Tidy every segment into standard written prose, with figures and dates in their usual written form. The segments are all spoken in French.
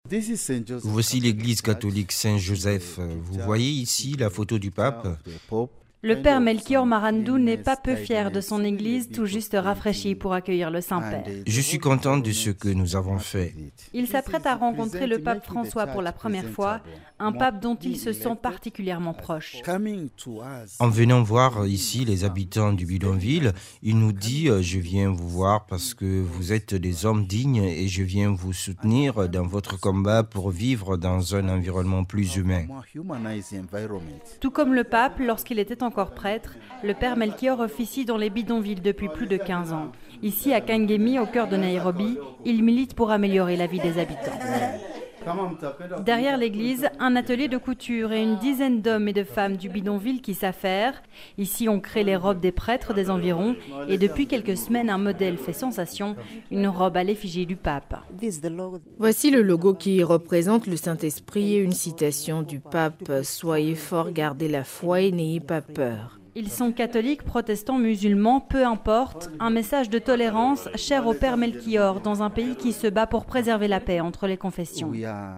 Voici l'église catholique Saint-Joseph. Vous voyez ici la photo du pape. Le père Melchior Marandou n'est pas peu fier de son église, tout juste rafraîchie pour accueillir le Saint-Père. Je suis content de ce que nous avons fait. Il s'apprête à rencontrer le pape François pour la première fois, un pape dont il se sent particulièrement proche. En venant voir ici les habitants du bidonville, il nous dit « Je viens vous voir parce que vous êtes des hommes dignes et je viens vous soutenir dans votre combat pour vivre dans un environnement plus humain. » Tout comme le pape, lorsqu'il était encore prêtre, le père Melchior officie dans les bidonvilles depuis plus de 15 ans. Ici, à Kangemi, au cœur de Nairobi, il milite pour améliorer la vie des habitants. Derrière l'église, un atelier de couture et une dizaine d'hommes et de femmes du bidonville qui s'affairent. Ici, on crée les robes des prêtres des environs et depuis quelques semaines, un modèle fait sensation, une robe à l'effigie du pape. Voici le logo qui représente le Saint-Esprit et une citation du pape « Soyez forts, gardez la foi et n'ayez pas peur ». Ils sont catholiques, protestants, musulmans, peu importe, un message de tolérance cher au père Melchior dans un pays qui se bat pour préserver la paix entre les confessions.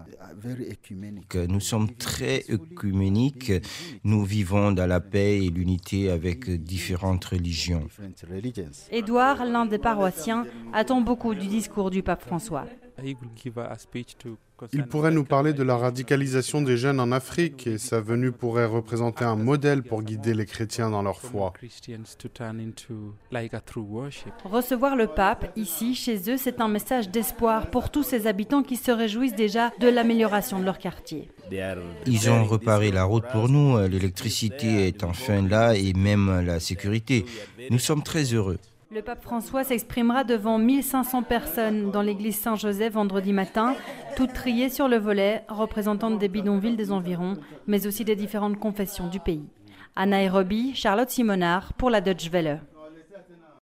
Nous sommes très œcuméniques, nous vivons dans la paix et l'unité avec différentes religions. Édouard, l'un des paroissiens, attend beaucoup du discours du pape François. Il pourrait nous parler de la radicalisation des jeunes en Afrique et sa venue pourrait représenter un modèle pour guider les chrétiens dans leur foi. Recevoir le pape, ici, chez eux, c'est un message d'espoir pour tous ces habitants qui se réjouissent déjà de l'amélioration de leur quartier. Ils ont reparé la route pour nous, l'électricité est enfin là et même la sécurité. Nous sommes très heureux. Le pape François s'exprimera devant 1500 personnes dans l'église Saint-Joseph vendredi matin, toutes triées sur le volet, représentantes des bidonvilles des environs, mais aussi des différentes confessions du pays. À Nairobi, Charlotte Simonard pour la Deutsche Welle.